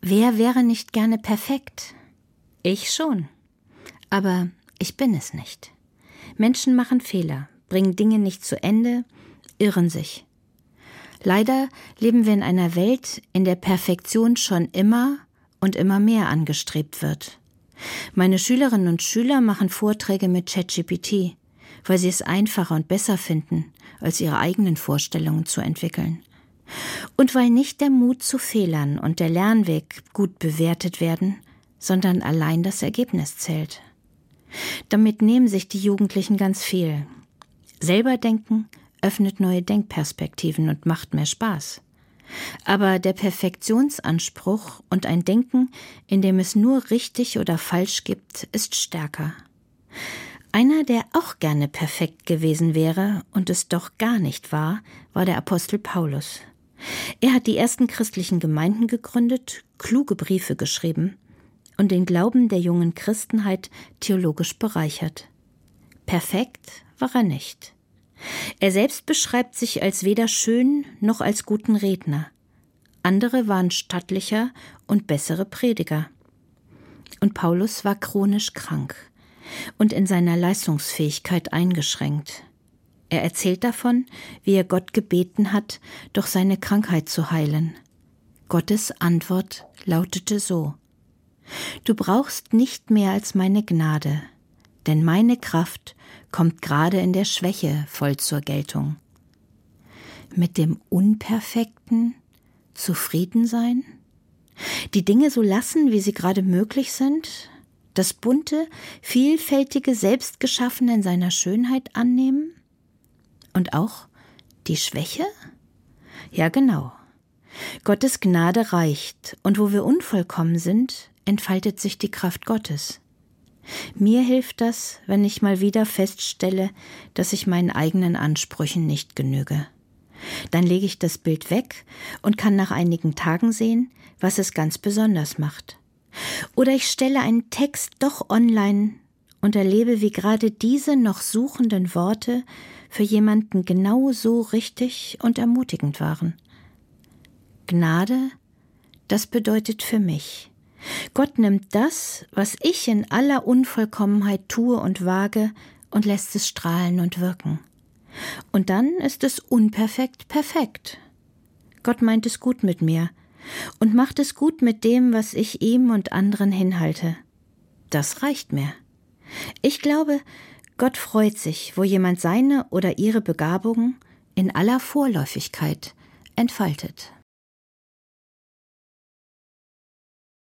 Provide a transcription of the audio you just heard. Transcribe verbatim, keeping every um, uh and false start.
Wer wäre nicht gerne perfekt? Ich schon. Aber ich bin es nicht. Menschen machen Fehler, bringen Dinge nicht zu Ende, irren sich. Leider leben wir in einer Welt, in der Perfektion schon immer und immer mehr angestrebt wird. Meine Schülerinnen und Schüler machen Vorträge mit ChatGPT, weil sie es einfacher und besser finden, als ihre eigenen Vorstellungen zu entwickeln. Und weil nicht der Mut zu Fehlern und der Lernweg gut bewertet werden, sondern allein das Ergebnis zählt. Damit nehmen sich die Jugendlichen ganz viel. Selber denken öffnet neue Denkperspektiven und macht mehr Spaß. Aber der Perfektionsanspruch und ein Denken, in dem es nur richtig oder falsch gibt, ist stärker. Einer, der auch gerne perfekt gewesen wäre und es doch gar nicht war, war der Apostel Paulus. Er hat die ersten christlichen Gemeinden gegründet, kluge Briefe geschrieben und den Glauben der jungen Christenheit theologisch bereichert. Perfekt war er nicht. Er selbst beschreibt sich als weder schön noch als guten Redner. Andere waren stattlicher und bessere Prediger. Und Paulus war chronisch krank und in seiner Leistungsfähigkeit eingeschränkt. Er erzählt davon, wie er Gott gebeten hat, doch seine Krankheit zu heilen. Gottes Antwort lautete so: Du brauchst nicht mehr als meine Gnade, denn meine Kraft kommt gerade in der Schwäche voll zur Geltung. Mit dem Unperfekten zufrieden sein? Die Dinge so lassen, wie sie gerade möglich sind? Das bunte, vielfältige, selbstgeschaffene in seiner Schönheit annehmen? Und auch die Schwäche? Ja, genau. Gottes Gnade reicht, und wo wir unvollkommen sind, entfaltet sich die Kraft Gottes. Mir hilft das, wenn ich mal wieder feststelle, dass ich meinen eigenen Ansprüchen nicht genüge. Dann lege ich das Bild weg und kann nach einigen Tagen sehen, was es ganz besonders macht. Oder ich stelle einen Text doch online und erlebe, wie gerade diese noch suchenden Worte für jemanden genau so richtig und ermutigend waren. Gnade, das bedeutet für mich: Gott nimmt das, was ich in aller Unvollkommenheit tue und wage, und lässt es strahlen und wirken. Und dann ist es unperfekt perfekt. Gott meint es gut mit mir und macht es gut mit dem, was ich ihm und anderen hinhalte. Das reicht mir. Ich glaube, Gott freut sich, wo jemand seine oder ihre Begabungen in aller Vorläufigkeit entfaltet.